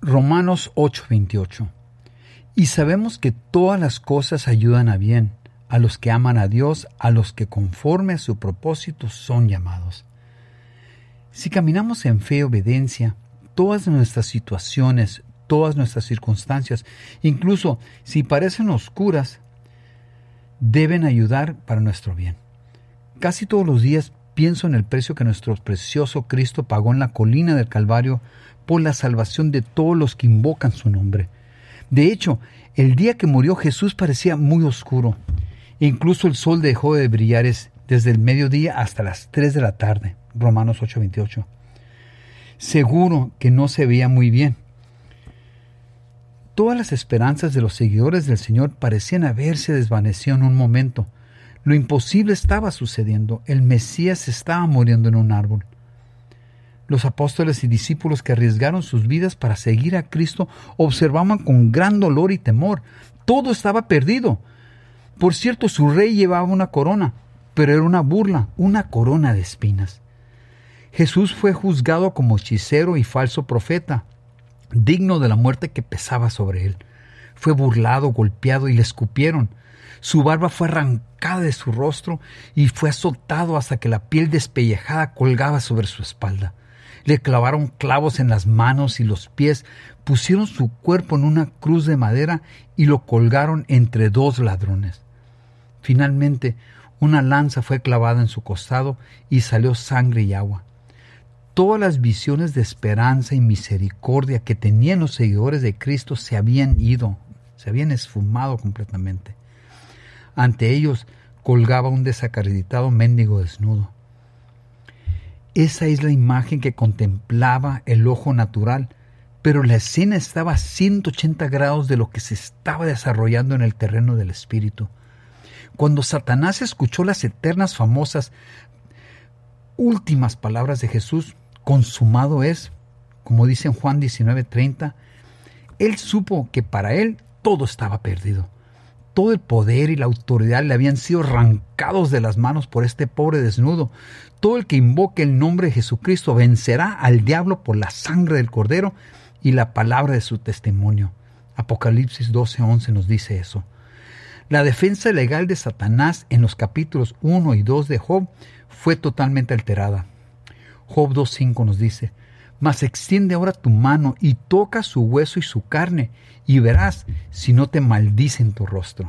Romanos 8:28. Y sabemos que todas las cosas ayudan a bien, a los que aman a Dios, a los que conforme a su propósito son llamados. Si caminamos en fe y obediencia, todas nuestras situaciones, todas nuestras circunstancias, incluso si parecen oscuras, deben ayudar para nuestro bien. Casi todos los días pienso en el precio que nuestro precioso Cristo pagó en la colina del Calvario por la salvación de todos los que invocan su nombre. De hecho, el día que murió Jesús parecía muy oscuro. Incluso el sol dejó de brillar desde el mediodía hasta las 3 de la tarde. Romanos 8:28. Seguro que no se veía muy bien. Todas las esperanzas de los seguidores del Señor parecían haberse desvanecido en un momento. Lo imposible estaba sucediendo. El Mesías estaba muriendo en un árbol. Los apóstoles y discípulos que arriesgaron sus vidas para seguir a Cristo observaban con gran dolor y temor. Todo estaba perdido. Por cierto, su rey llevaba una corona, pero era una burla, una corona de espinas. Jesús fue juzgado como hechicero y falso profeta, digno de la muerte que pesaba sobre él. Fue burlado, golpeado y le escupieron. Su barba fue arrancada de su rostro y fue azotado hasta que la piel despellejada colgaba sobre su espalda. Le clavaron clavos en las manos y los pies, pusieron su cuerpo en una cruz de madera y lo colgaron entre 2 ladrones. Finalmente, una lanza fue clavada en su costado y salió sangre y agua. Todas las visiones de esperanza y misericordia que tenían los seguidores de Cristo se habían ido, se habían esfumado completamente. Ante ellos colgaba un desacreditado mendigo desnudo. Esa es la imagen que contemplaba el ojo natural, pero la escena estaba a 180 grados de lo que se estaba desarrollando en el terreno del espíritu. Cuando Satanás escuchó las eternas, famosas, últimas palabras de Jesús, consumado es, como dice en Juan 19:30, él supo que para él todo estaba perdido. Todo el poder y la autoridad le habían sido arrancados de las manos por este pobre desnudo. Todo el que invoque el nombre de Jesucristo vencerá al diablo por la sangre del Cordero y la palabra de su testimonio. Apocalipsis 12:11 nos dice eso. La defensa legal de Satanás en los capítulos 1 y 2 de Job fue totalmente alterada. Job 2:5 nos dice: mas extiende ahora tu mano y toca su hueso y su carne, y verás si no te maldice en tu rostro.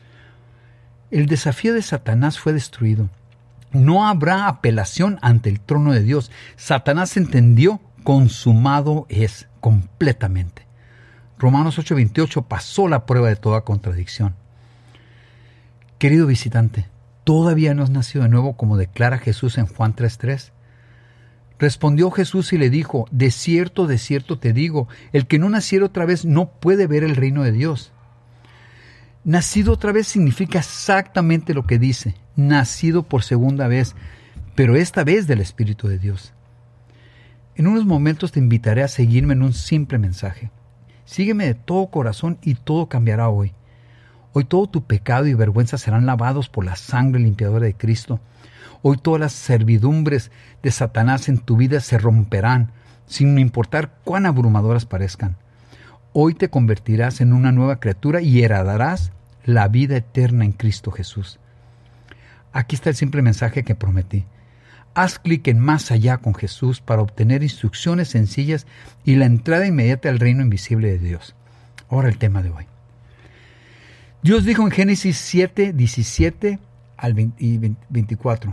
El desafío de Satanás fue destruido. No habrá apelación ante el trono de Dios. Satanás entendió: consumado es, completamente. Romanos 8:28 pasó la prueba de toda contradicción. Querido visitante, ¿todavía no has nacido de nuevo, como declara Jesús en Juan 3:3? Respondió Jesús y le dijo: de cierto te digo, el que no naciera otra vez no puede ver el reino de Dios. Nacido otra vez significa exactamente lo que dice: nacido por segunda vez, pero esta vez del Espíritu de Dios. En unos momentos te invitaré a seguirme en un simple mensaje. Sígueme de todo corazón y todo cambiará hoy. Hoy todo tu pecado y vergüenza serán lavados por la sangre limpiadora de Cristo. Hoy todas las servidumbres de Satanás en tu vida se romperán, sin importar cuán abrumadoras parezcan. Hoy te convertirás en una nueva criatura y heredarás la vida eterna en Cristo Jesús. Aquí está el simple mensaje que prometí. Haz clic en Más Allá con Jesús para obtener instrucciones sencillas y la entrada inmediata al reino invisible de Dios. Ahora el tema de hoy. Dios dijo en Génesis 7:17 al 24.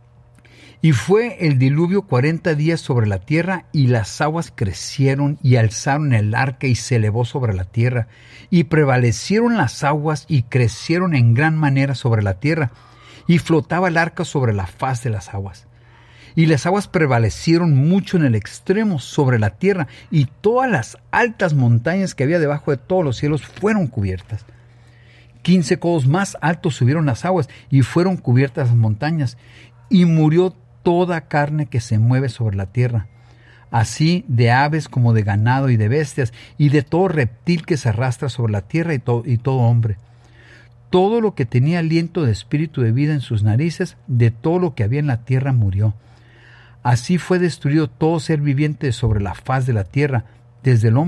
Y fue el diluvio 40 días sobre la tierra, y las aguas crecieron y alzaron el arca y se elevó sobre la tierra. Y prevalecieron las aguas y crecieron en gran manera sobre la tierra, y flotaba el arca sobre la faz de las aguas. Y las aguas prevalecieron mucho en el extremo sobre la tierra, y todas las altas montañas que había debajo de todos los cielos fueron cubiertas. 15 codos más altos subieron las aguas y fueron cubiertas las montañas, y murió toda carne que se mueve sobre la tierra, así de aves como de ganado y de bestias, y de todo reptil que se arrastra sobre la tierra y todo hombre. Todo lo que tenía aliento de espíritu de vida en sus narices, de todo lo que había en la tierra murió. Así fue destruido todo ser viviente sobre la faz de la tierra, desde el hombre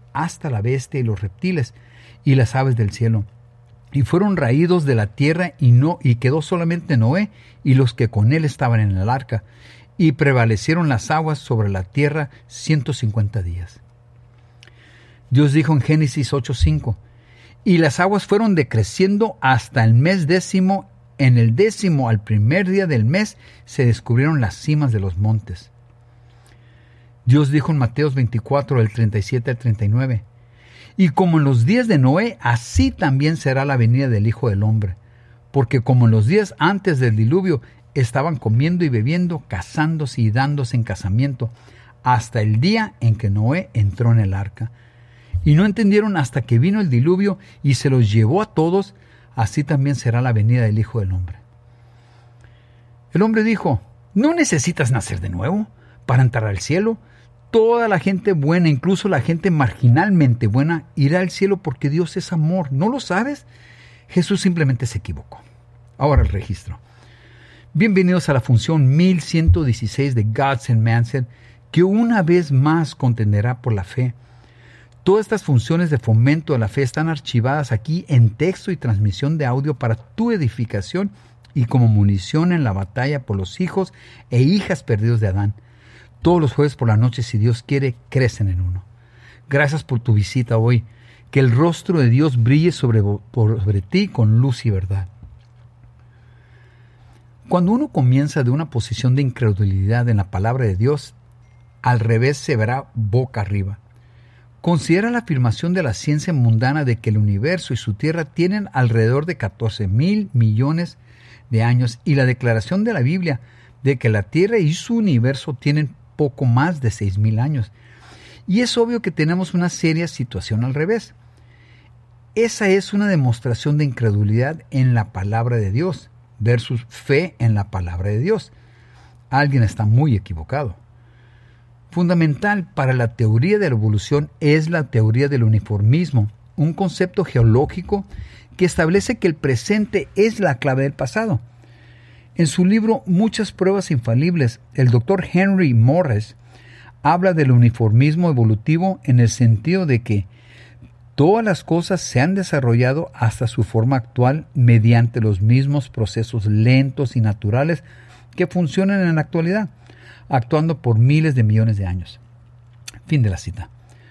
hasta la bestia y los reptiles y las aves del cielo. Y fueron raídos de la tierra y quedó solamente Noé y los que con él estaban en el arca. Y prevalecieron las aguas sobre la tierra 150 días. Dios dijo en Génesis 8:5, y las aguas fueron decreciendo hasta el mes 10. En el 10, al primer día del mes, se descubrieron las cimas de los montes. Dios dijo en Mateo 24, del 37 al 39, y como en los días de Noé, así también será la venida del Hijo del Hombre. Porque como en los días antes del diluvio, estaban comiendo y bebiendo, casándose y dándose en casamiento, hasta el día en que Noé entró en el arca. Y no entendieron hasta que vino el diluvio y se los llevó a todos, así también será la venida del Hijo del Hombre. El hombre dijo, ¿no necesitas nacer de nuevo para entrar al cielo? Toda la gente buena, incluso la gente marginalmente buena, irá al cielo porque Dios es amor. ¿No lo sabes? Jesús simplemente se equivocó. Ahora el registro. Bienvenidos a la función 1116 de Gods and Mindset, que una vez más contenderá por la fe. Todas estas funciones de fomento de la fe están archivadas aquí en texto y transmisión de audio para tu edificación y como munición en la batalla por los hijos e hijas perdidos de Adán. Todos los jueves por la noche, si Dios quiere, crecen en uno. Gracias por tu visita hoy. Que el rostro de Dios brille sobre ti con luz y verdad. Cuando uno comienza de una posición de incredulidad en la palabra de Dios, al revés se verá boca arriba. Considera la afirmación de la ciencia mundana de que el universo y su tierra tienen alrededor de 14,000 millones de años y la declaración de la Biblia de que la tierra y su universo tienen poco más de 6,000 años. Y es obvio que tenemos una seria situación al revés. Esa es una demostración de incredulidad en la palabra de Dios versus fe en la palabra de Dios. Alguien está muy equivocado. Fundamental para la teoría de la evolución es la teoría del uniformismo, un concepto geológico que establece que el presente es la clave del pasado. En su libro Muchas pruebas infalibles, el Dr. Henry Morris habla del uniformismo evolutivo en el sentido de que todas las cosas se han desarrollado hasta su forma actual mediante los mismos procesos lentos y naturales que funcionan en la actualidad, actuando por miles de millones de años. Fin de la cita.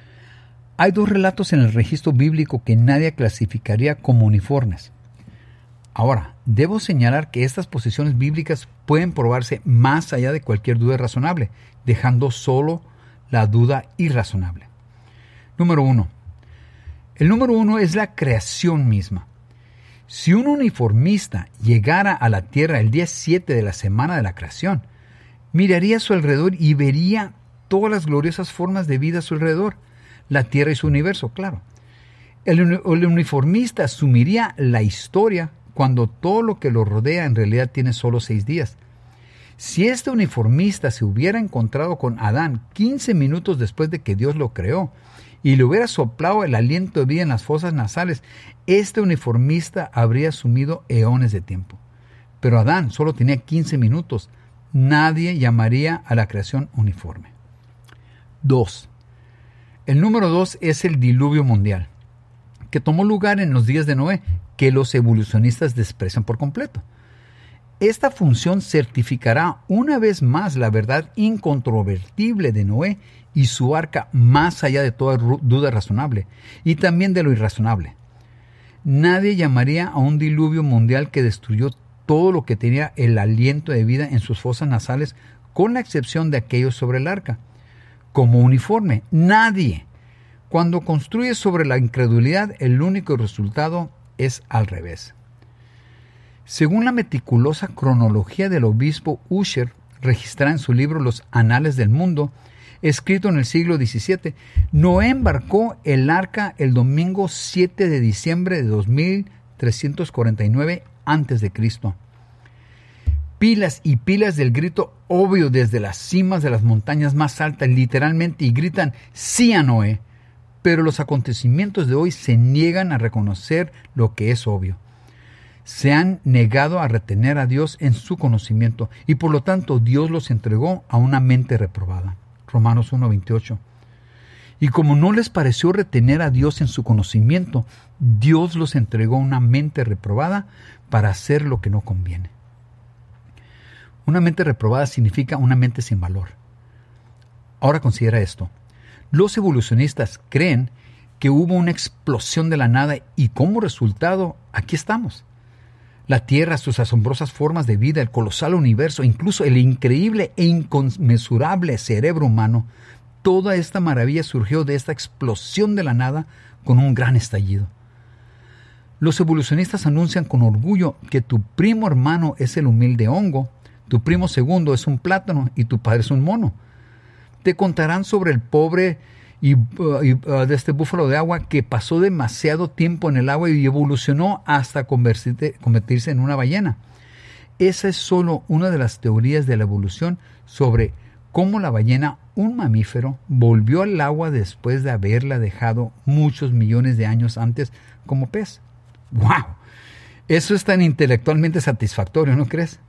Hay dos relatos en el registro bíblico que nadie clasificaría como uniformes. Ahora, debo señalar que estas posiciones bíblicas pueden probarse más allá de cualquier duda razonable, dejando solo la duda irrazonable. Número 1. El número 1 es la creación misma. Si un uniformista llegara a la tierra el día 7 de la semana de la creación, miraría a su alrededor y vería todas las gloriosas formas de vida a su alrededor, la tierra y su universo, claro. El uniformista asumiría la historia cuando todo lo que lo rodea en realidad tiene solo 6 días. Si este uniformista se hubiera encontrado con Adán 15 minutos después de que Dios lo creó y le hubiera soplado el aliento de vida en las fosas nasales, este uniformista habría asumido eones de tiempo. Pero Adán solo tenía 15 minutos. Nadie llamaría a la creación uniforme. 2. El número 2 es el diluvio mundial, que tomó lugar en los días de Noé, que los evolucionistas desprecian por completo. Esta función certificará una vez más la verdad incontrovertible de Noé y su arca más allá de toda duda razonable, y también de lo irrazonable. Nadie llamaría a un diluvio mundial que destruyó todo lo que tenía el aliento de vida en sus fosas nasales, con la excepción de aquellos sobre el arca, como uniforme. Nadie. Cuando construyes sobre la incredulidad, el único resultado es al revés. Según la meticulosa cronología del obispo Ussher, registrada en su libro Los Anales del Mundo, escrito en el siglo XVII, Noé embarcó el arca el domingo 7 de diciembre de 2349 a.C. Pilas y pilas del grito obvio desde las cimas de las montañas más altas, literalmente, y gritan sí a Noé. Pero los acontecimientos de hoy se niegan a reconocer lo que es obvio. Se han negado a retener a Dios en su conocimiento y por lo tanto Dios los entregó a una mente reprobada. Romanos 1:28. Y como no les pareció retener a Dios en su conocimiento, Dios los entregó a una mente reprobada para hacer lo que no conviene. Una mente reprobada significa una mente sin valor. Ahora considera esto. Los evolucionistas creen que hubo una explosión de la nada y como resultado, aquí estamos. La Tierra, sus asombrosas formas de vida, el colosal universo, incluso el increíble e inconmensurable cerebro humano, toda esta maravilla surgió de esta explosión de la nada con un gran estallido. Los evolucionistas anuncian con orgullo que tu primo hermano es el humilde hongo, tu primo segundo es un plátano y tu padre es un mono. Te contarán sobre el pobre de este búfalo de agua que pasó demasiado tiempo en el agua y evolucionó hasta convertirse en una ballena. Esa es solo una de las teorías de la evolución sobre cómo la ballena, un mamífero, volvió al agua después de haberla dejado muchos millones de años antes como pez. ¡Wow! Eso es tan intelectualmente satisfactorio, ¿no crees?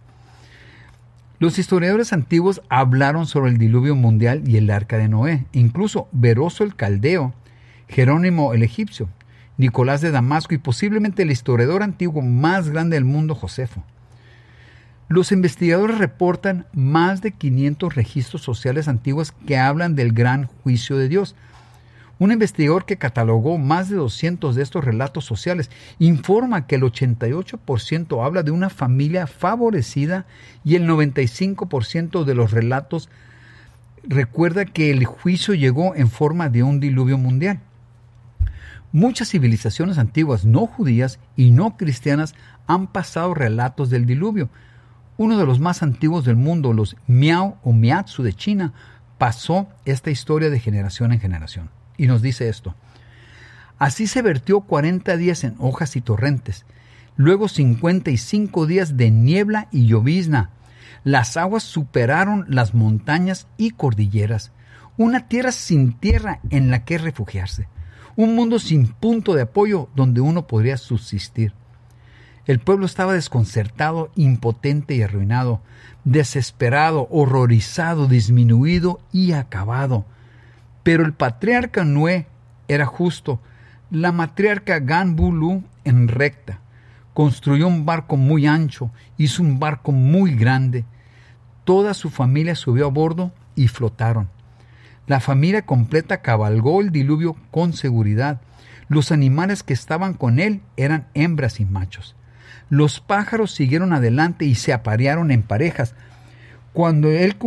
Los historiadores antiguos hablaron sobre el diluvio mundial y el arca de Noé, incluso Beroso el Caldeo, Jerónimo el Egipcio, Nicolás de Damasco y posiblemente el historiador antiguo más grande del mundo, Josefo. Los investigadores reportan más de 500 registros sociales antiguos que hablan del gran juicio de Dios. Un investigador que catalogó más de 200 de estos relatos sociales informa que el 88% habla de una familia favorecida y el 95% de los relatos recuerda que el juicio llegó en forma de un diluvio mundial. Muchas civilizaciones antiguas no judías y no cristianas han pasado relatos del diluvio. Uno de los más antiguos del mundo, los Miao o Miatsu de China, pasó esta historia de generación en generación. Y nos dice esto. Así se vertió 40 días en hojas y torrentes, luego 55 días de niebla y llovizna. Las aguas superaron las montañas y cordilleras. Una tierra sin tierra en la que refugiarse. Un mundo sin punto de apoyo donde uno podría subsistir. El pueblo estaba desconcertado, impotente y arruinado, desesperado, horrorizado, disminuido y acabado. Pero el patriarca Noé era justo, la matriarca Ganbulu en recta. Construyó un barco muy ancho, hizo un barco muy grande. Toda su familia subió a bordo y flotaron. La familia completa cabalgó el diluvio con seguridad. Los animales que estaban con él eran hembras y machos. Los pájaros siguieron adelante y se aparearon en parejas. Cuando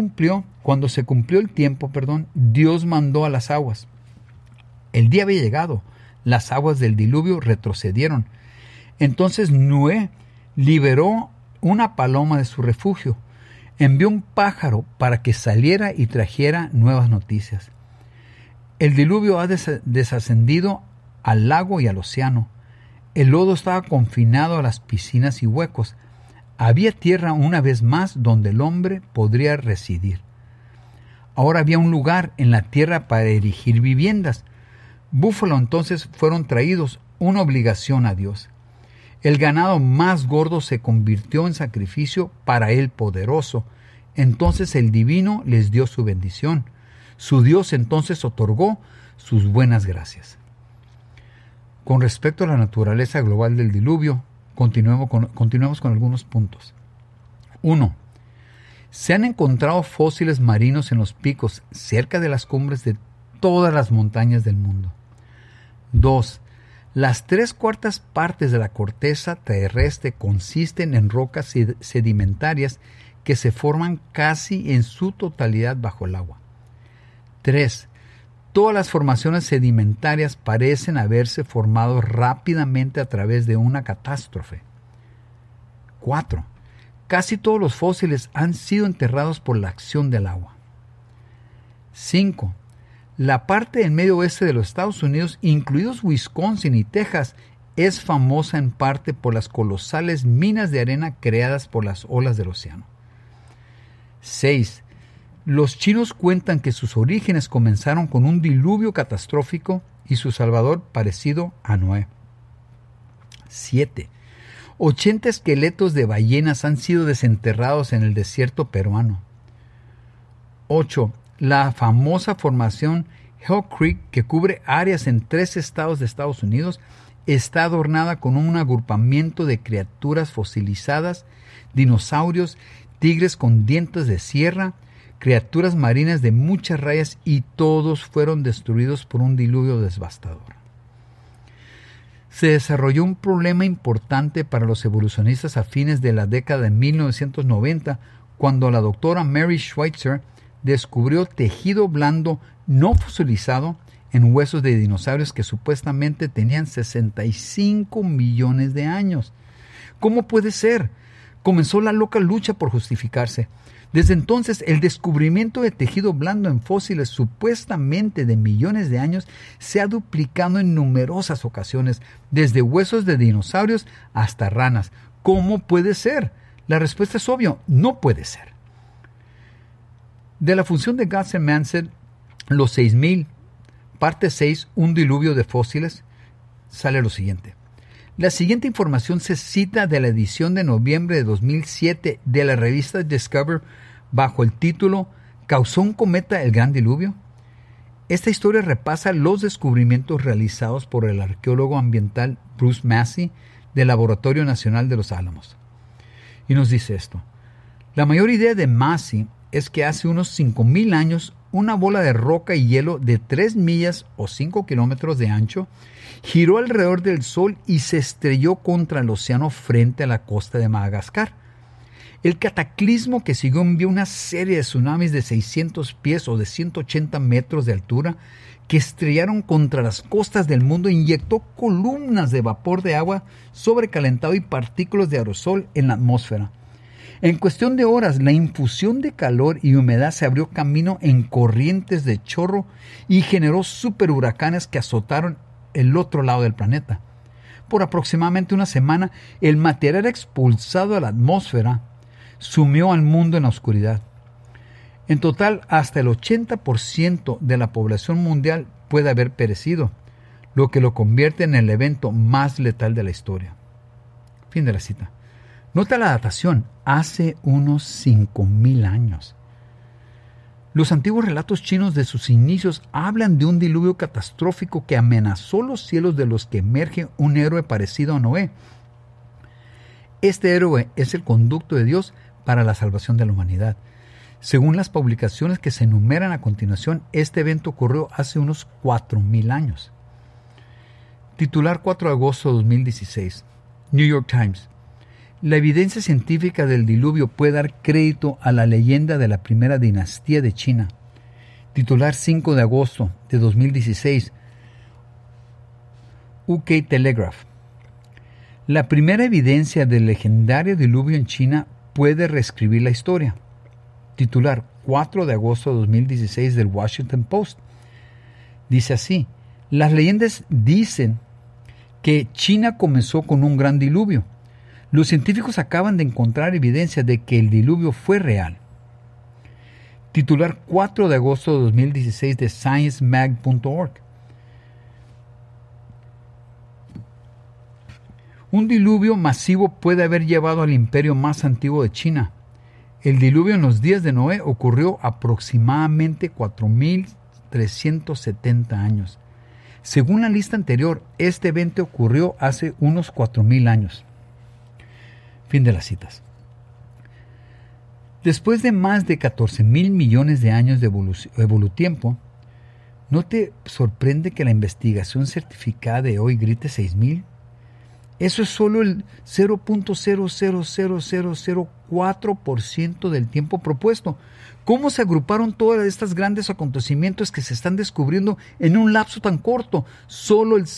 se cumplió el tiempo, Dios mandó a las aguas. El día había llegado. Las aguas del diluvio retrocedieron. Entonces Noé liberó una paloma de su refugio. Envió un pájaro para que saliera y trajera nuevas noticias. El diluvio ha descendido al lago y al océano. El lodo estaba confinado a las piscinas y huecos. Había tierra una vez más donde el hombre podría residir. Ahora había un lugar en la tierra para erigir viviendas. Búfalo entonces fueron traídos, una obligación a Dios. El ganado más gordo se convirtió en sacrificio para el poderoso. Entonces el divino les dio su bendición. Su Dios entonces otorgó sus buenas gracias. Con respecto a la naturaleza global del diluvio, continuemos con algunos puntos. 1. Se han encontrado fósiles marinos en los picos cerca de las cumbres de todas las montañas del mundo. 2. Las 3/4 partes de la corteza terrestre consisten en rocas sedimentarias que se forman casi en su totalidad bajo el agua. 3. Todas las formaciones sedimentarias parecen haberse formado rápidamente a través de una catástrofe. 4. Casi todos los fósiles han sido enterrados por la acción del agua. 5. La parte del medio oeste de los Estados Unidos, incluidos Wisconsin y Texas, es famosa en parte por las colosales minas de arena creadas por las olas del océano. 6. Los chinos cuentan que sus orígenes comenzaron con un diluvio catastrófico y su salvador parecido a Noé. 7. 80 esqueletos de ballenas han sido desenterrados en el desierto peruano. 8. La famosa formación Hell Creek, que cubre áreas en 3 estados de Estados Unidos, está adornada con un agrupamiento de criaturas fosilizadas, dinosaurios, tigres con dientes de sierra, criaturas marinas de muchas rayas, y todos fueron destruidos por un diluvio devastador. Se desarrolló un problema importante para los evolucionistas a fines de la década de 1990, cuando la doctora Mary Schweitzer descubrió tejido blando no fosilizado en huesos de dinosaurios que supuestamente tenían 65 millones de años. ¿Cómo puede ser? Comenzó la loca lucha por justificarse. Desde entonces, el descubrimiento de tejido blando en fósiles supuestamente de millones de años se ha duplicado en numerosas ocasiones, desde huesos de dinosaurios hasta ranas. ¿Cómo puede ser? La respuesta es obvia: no puede ser. De la función de Gauss-Manson, los 6000, parte 6, un diluvio de fósiles, sale lo siguiente. La siguiente información se cita de la edición de noviembre de 2007 de la revista Discover bajo el título ¿Causó un cometa el gran diluvio? Esta historia repasa los descubrimientos realizados por el arqueólogo ambiental Bruce Massey del Laboratorio Nacional de Los Álamos. Y nos dice esto: la mayor idea de Massey es que hace unos 5,000 años una bola de roca y hielo de 3 millas o 5 kilómetros de ancho giró alrededor del Sol y se estrelló contra el océano frente a la costa de Madagascar. El cataclismo que siguió envió una serie de tsunamis de 600 pies o de 180 metros de altura que estrellaron contra las costas del mundo e inyectó columnas de vapor de agua sobrecalentado y partículas de aerosol en la atmósfera. En cuestión de horas, la infusión de calor y humedad se abrió camino en corrientes de chorro y generó superhuracanes que azotaron el otro lado del planeta. Por aproximadamente una semana, el material expulsado a la atmósfera sumió al mundo en la oscuridad. En total, hasta el 80% de la población mundial puede haber perecido, lo que lo convierte en el evento más letal de la historia. Fin de la cita. Nota la datación: hace unos 5,000 años. Los antiguos relatos chinos de sus inicios hablan de un diluvio catastrófico que amenazó los cielos, de los que emerge un héroe parecido a Noé. Este héroe es el conducto de Dios para la salvación de la humanidad. Según las publicaciones que se enumeran a continuación, este evento ocurrió hace unos 4,000 años. Titular 4 de agosto de 2016. New York Times. La evidencia científica del diluvio puede dar crédito a la leyenda de la primera dinastía de China. Titular 5 de agosto de 2016. UK Telegraph. La primera evidencia del legendario diluvio en China puede reescribir la historia. Titular 4 de agosto de 2016 del Washington Post. Dice así: las leyendas dicen que China comenzó con un gran diluvio. Los científicos acaban de encontrar evidencia de que el diluvio fue real. Titular 4 de agosto de 2016 de sciencemag.org. Un diluvio masivo puede haber llevado al imperio más antiguo de China. El diluvio en los días de Noé ocurrió aproximadamente 4,370 años. Según la lista anterior, este evento ocurrió hace unos 4,000 años. Fin de las citas. Después de más de 14,000 millones de años de evolutiempo, ¿no te sorprende que la investigación certificada de hoy grite 6,000? Eso es solo el 0.00004% del tiempo propuesto. ¿Cómo se agruparon todas estas grandes acontecimientos que se están descubriendo en un lapso tan corto? Solo el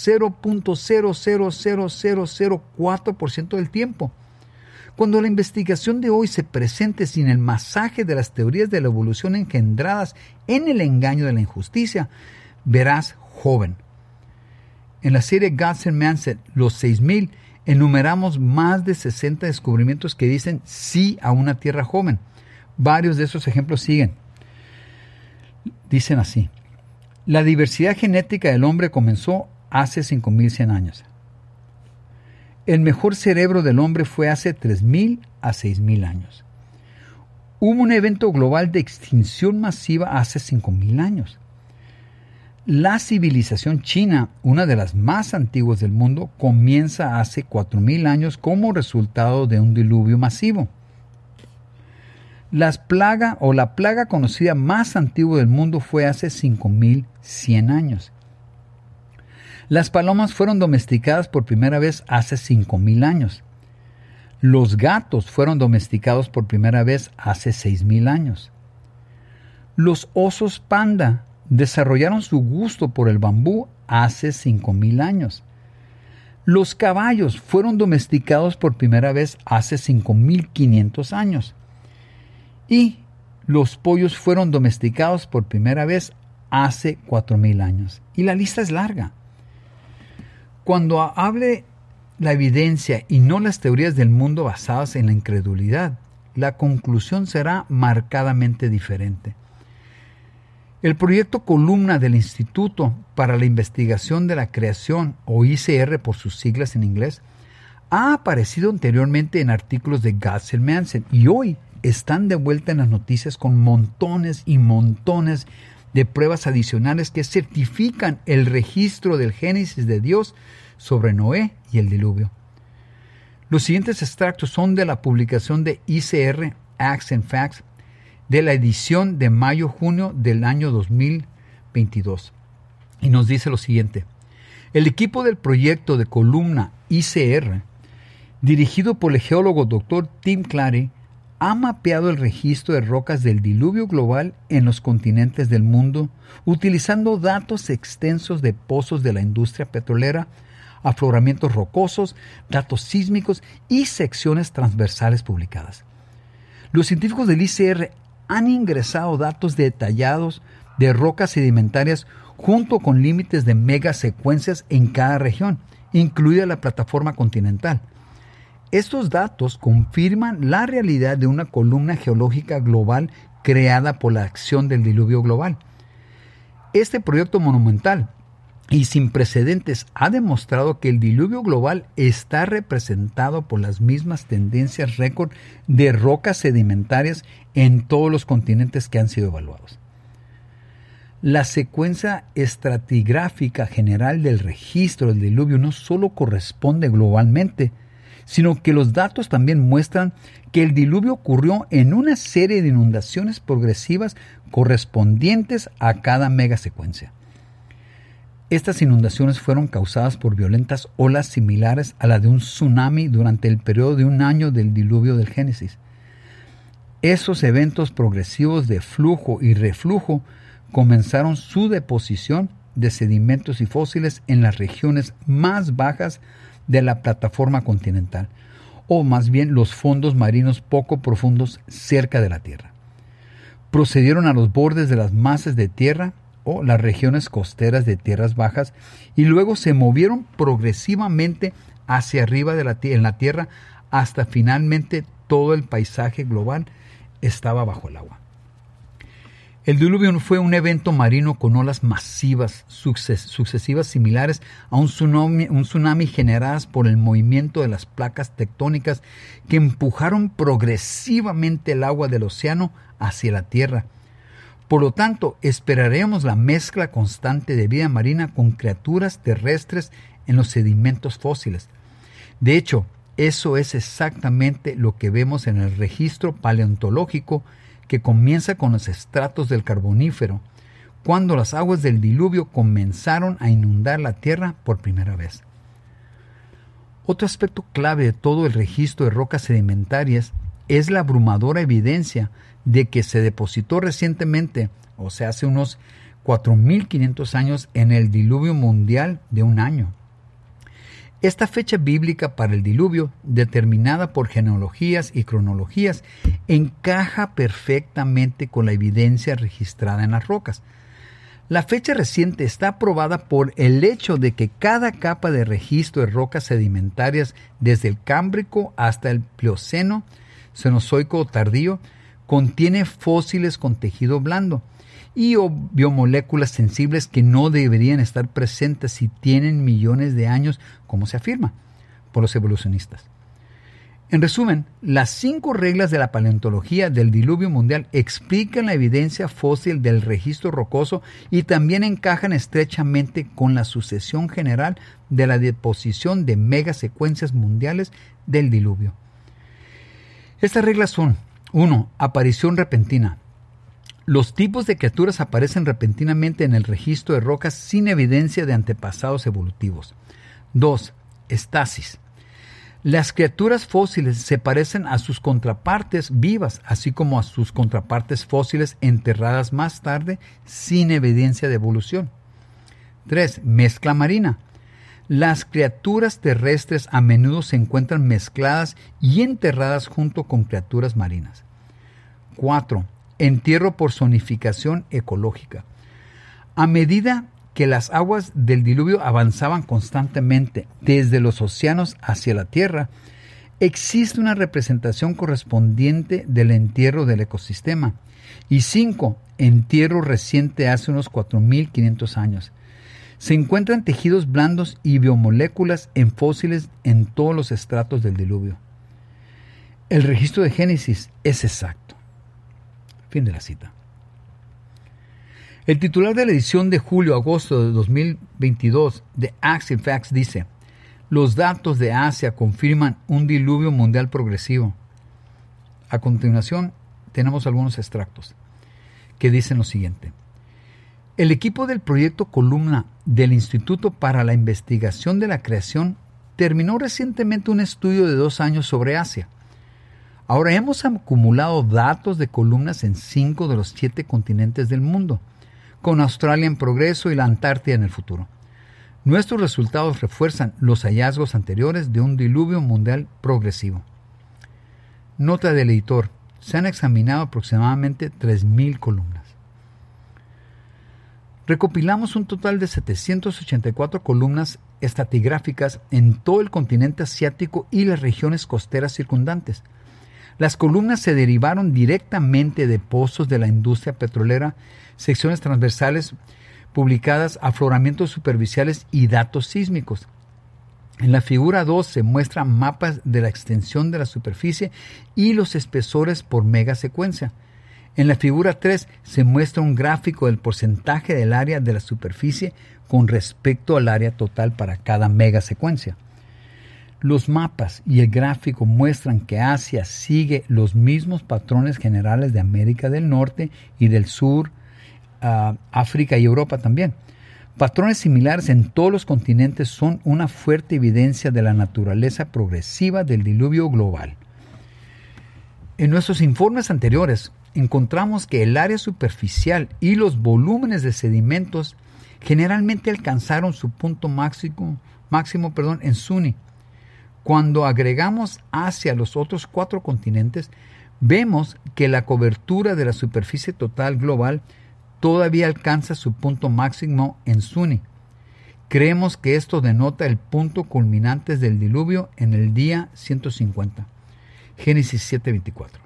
0.00004% del tiempo. Cuando la investigación de hoy se presente sin el masaje de las teorías de la evolución engendradas en el engaño de la injusticia, verás joven. En la serie Gauss-Manson, los 6,000, enumeramos más de 60 descubrimientos que dicen sí a una Tierra joven. Varios de esos ejemplos siguen. Dicen así: la diversidad genética del hombre comenzó hace 5,100 años. El mejor cerebro del hombre fue hace 3,000 a 6,000 años. Hubo un evento global de extinción masiva hace 5,000 años. La civilización china, una de las más antiguas del mundo, comienza hace 4.000 años como resultado de un diluvio masivo. La plaga conocida más antigua del mundo fue hace 5.100 años. Las palomas fueron domesticadas por primera vez hace 5.000 años. Los gatos fueron domesticados por primera vez hace 6.000 años. Los osos panda desarrollaron su gusto por el bambú hace 5.000 años. Los caballos fueron domesticados por primera vez hace 5.500 años. Y los pollos fueron domesticados por primera vez hace 4.000 años. Y la lista es larga. Cuando hable la evidencia y no las teorías del mundo basadas en la incredulidad, la conclusión será marcadamente diferente. El proyecto Columna del Instituto para la Investigación de la Creación, o ICR por sus siglas en inglés, ha aparecido anteriormente en artículos de Gutsel Manson y hoy están de vuelta en las noticias con montones y montones de pruebas adicionales que certifican el registro del Génesis de Dios sobre Noé y el diluvio. Los siguientes extractos son de la publicación de ICR Acts and Facts de la edición de mayo-junio del año 2022. Y nos dice lo siguiente: el equipo del proyecto de columna ICR, dirigido por el geólogo Dr. Tim Clary, ha mapeado el registro de rocas del diluvio global en los continentes del mundo, utilizando datos extensos de pozos de la industria petrolera, afloramientos rocosos, datos sísmicos y secciones transversales publicadas. Los científicos del ICR han ingresado datos detallados de rocas sedimentarias junto con límites de megasecuencias en cada región, incluida la plataforma continental. Estos datos confirman la realidad de una columna geológica global creada por la acción del diluvio global. Este proyecto monumental y sin precedentes ha demostrado que el diluvio global está representado por las mismas tendencias récord de rocas sedimentarias en todos los continentes que han sido evaluados. La secuencia estratigráfica general del registro del diluvio no solo corresponde globalmente, sino que los datos también muestran que el diluvio ocurrió en una serie de inundaciones progresivas correspondientes a cada megasecuencia. Estas inundaciones fueron causadas por violentas olas similares a la de un tsunami durante el periodo de un año del diluvio del Génesis. Esos eventos progresivos de flujo y reflujo comenzaron su deposición de sedimentos y fósiles en las regiones más bajas de la plataforma continental, o más bien los fondos marinos poco profundos cerca de la Tierra. Procedieron a los bordes de las masas de tierra o las regiones costeras de tierras bajas y luego se movieron progresivamente hacia arriba en la Tierra hasta finalmente todo el paisaje global estaba bajo el agua. El diluvio fue un evento marino con olas masivas sucesivas similares a un tsunami generadas por el movimiento de las placas tectónicas que empujaron progresivamente el agua del océano hacia la Tierra. Por lo tanto, esperaremos la mezcla constante de vida marina con criaturas terrestres en los sedimentos fósiles. De hecho, eso es exactamente lo que vemos en el registro paleontológico que comienza con los estratos del Carbonífero, cuando las aguas del diluvio comenzaron a inundar la Tierra por primera vez. Otro aspecto clave de todo el registro de rocas sedimentarias es la abrumadora evidencia de que se depositó recientemente, o sea, hace unos 4.500 años, en el diluvio mundial de un año. Esta fecha bíblica para el diluvio, determinada por genealogías y cronologías, encaja perfectamente con la evidencia registrada en las rocas. La fecha reciente está aprobada por el hecho de que cada capa de registro de rocas sedimentarias, desde el Cámbrico hasta el Plioceno, Cenozoico tardío, contiene fósiles con tejido blando y o biomoléculas sensibles que no deberían estar presentes si tienen millones de años, como se afirma por los evolucionistas. En resumen, las 5 reglas de la paleontología del diluvio mundial explican la evidencia fósil del registro rocoso y también encajan estrechamente con la sucesión general de la deposición de megasecuencias mundiales del diluvio. Estas reglas son: 1. Aparición repentina. Los tipos de criaturas aparecen repentinamente en el registro de rocas sin evidencia de antepasados evolutivos. 2. Estasis. Las criaturas fósiles se parecen a sus contrapartes vivas, así como a sus contrapartes fósiles enterradas más tarde sin evidencia de evolución. 3. Mezcla marina. Las criaturas terrestres a menudo se encuentran mezcladas y enterradas junto con criaturas marinas. 4. Entierro por zonificación ecológica. A medida que las aguas del diluvio avanzaban constantemente desde los océanos hacia la Tierra, existe una representación correspondiente del entierro del ecosistema. Y 5. Entierro reciente hace unos 4.500 años. Se encuentran tejidos blandos y biomoléculas en fósiles en todos los estratos del diluvio. El registro de Génesis es exacto. Fin de la cita. El titular de la edición de julio-agosto de 2022 de Axiom Facts dice: los datos de Asia confirman un diluvio mundial progresivo. A continuación, tenemos algunos extractos que dicen lo siguiente. El equipo del proyecto Columna del Instituto para la Investigación de la Creación terminó recientemente un estudio de 2 años sobre Asia. Ahora hemos acumulado datos de columnas en 5 de los 7 continentes del mundo, con Australia en progreso y la Antártida en el futuro. Nuestros resultados refuerzan los hallazgos anteriores de un diluvio mundial progresivo. Nota del editor: se han examinado aproximadamente 3.000 columnas. Recopilamos un total de 784 columnas estratigráficas en todo el continente asiático y las regiones costeras circundantes. Las columnas se derivaron directamente de pozos de la industria petrolera, secciones transversales publicadas, afloramientos superficiales y datos sísmicos. En la figura 2 se muestran mapas de la extensión de la superficie y los espesores por megasecuencia. En la figura 3 se muestra un gráfico del porcentaje del área de la superficie con respecto al área total para cada megasecuencia. Los mapas y el gráfico muestran que Asia sigue los mismos patrones generales de América del Norte y del Sur, África y Europa también. Patrones similares en todos los continentes son una fuerte evidencia de la naturaleza progresiva del diluvio global. En nuestros informes anteriores encontramos que el área superficial y los volúmenes de sedimentos generalmente alcanzaron su punto máximo en Suni. Cuando agregamos hacia los otros 4 continentes, vemos que la cobertura de la superficie total global todavía alcanza su punto máximo en Suni. Creemos que esto denota el punto culminante del diluvio en el día 150. Génesis 7:24.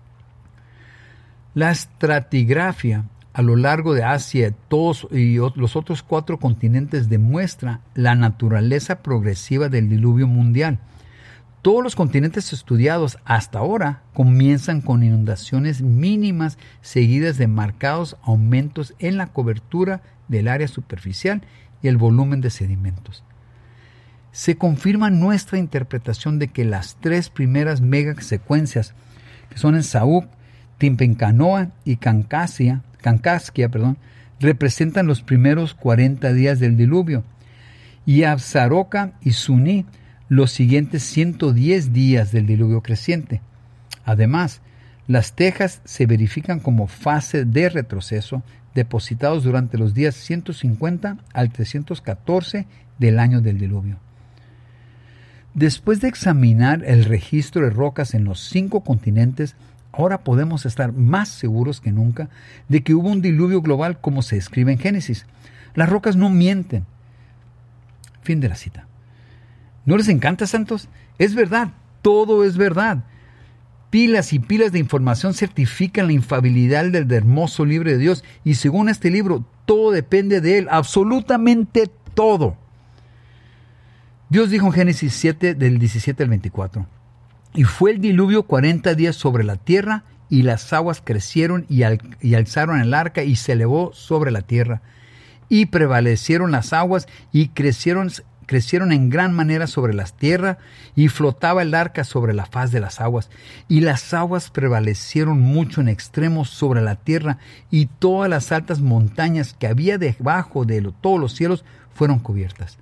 La estratigrafía a lo largo de Asia todos y los otros 4 continentes demuestra la naturaleza progresiva del diluvio mundial. Todos los continentes estudiados hasta ahora comienzan con inundaciones mínimas seguidas de marcados aumentos en la cobertura del área superficial y el volumen de sedimentos. Se confirma nuestra interpretación de que las 3 primeras megasecuencias, que son en Saúk, Timpecanoa y Kankaskia, representan los primeros 40 días del diluvio, y Absaroka y Suni los siguientes 110 días del diluvio creciente. Además, las tejas se verifican como fase de retroceso depositados durante los días 150 al 314 del año del diluvio. Después de examinar el registro de rocas en los 5 continentes, ahora podemos estar más seguros que nunca de que hubo un diluvio global como se describe en Génesis. Las rocas no mienten. Fin de la cita. ¿No les encanta, santos? Es verdad, todo es verdad. Pilas y pilas de información certifican la infalibilidad del hermoso libro de Dios, y según este libro, todo depende de Él, absolutamente todo. Dios dijo en Génesis 7, del 17 al 24, Y fue el diluvio 40 días sobre la tierra, y las aguas crecieron y alzaron el arca, y se elevó sobre la tierra. Y prevalecieron las aguas, y crecieron en gran manera sobre la tierra, y flotaba el arca sobre la faz de las aguas. Y las aguas prevalecieron mucho en extremo sobre la tierra, y todas las altas montañas que había debajo de todos los cielos fueron cubiertas.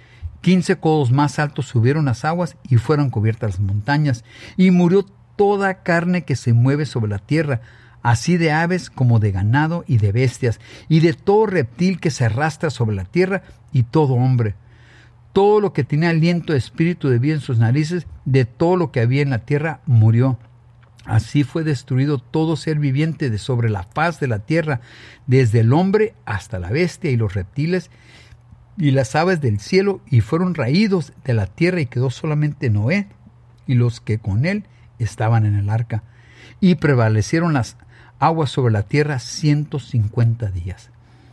15 codos más altos subieron las aguas, y fueron cubiertas las montañas. Y murió toda carne que se mueve sobre la tierra, así de aves como de ganado y de bestias, y de todo reptil que se arrastra sobre la tierra, y todo hombre. Todo lo que tenía aliento de espíritu de vida en sus narices, de todo lo que había en la tierra, murió. Así fue destruido todo ser viviente de sobre la faz de la tierra, desde el hombre hasta la bestia y los reptiles y las aves del cielo, y fueron raídos de la tierra, y quedó solamente Noé y los que con él estaban en el arca. Y prevalecieron las aguas sobre la tierra 150 días.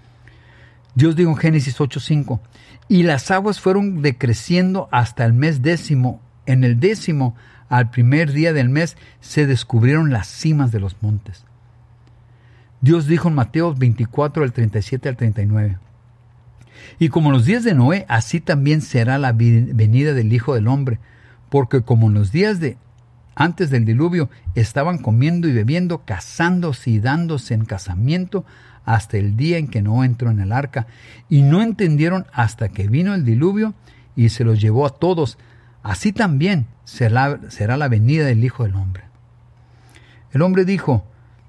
Dios dijo en Génesis 8:5, y las aguas fueron decreciendo hasta el mes 10. En el 10, al primer día del mes, se descubrieron las cimas de los montes. Dios dijo en Mateo 24, del 37 al 39, y como en los días de Noé, así también será la venida del Hijo del Hombre, porque como en los días antes del diluvio estaban comiendo y bebiendo, casándose y dándose en casamiento, hasta el día en que Noé entró en el arca, y no entendieron hasta que vino el diluvio y se los llevó a todos. Así también será la venida del Hijo del Hombre. El hombre dijo: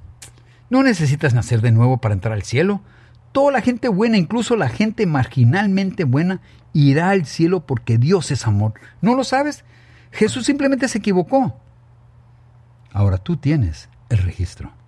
no necesitas nacer de nuevo para entrar al cielo. Toda la gente buena, incluso la gente marginalmente buena, irá al cielo porque Dios es amor. ¿No lo sabes? Jesús simplemente se equivocó. Ahora tú tienes el registro.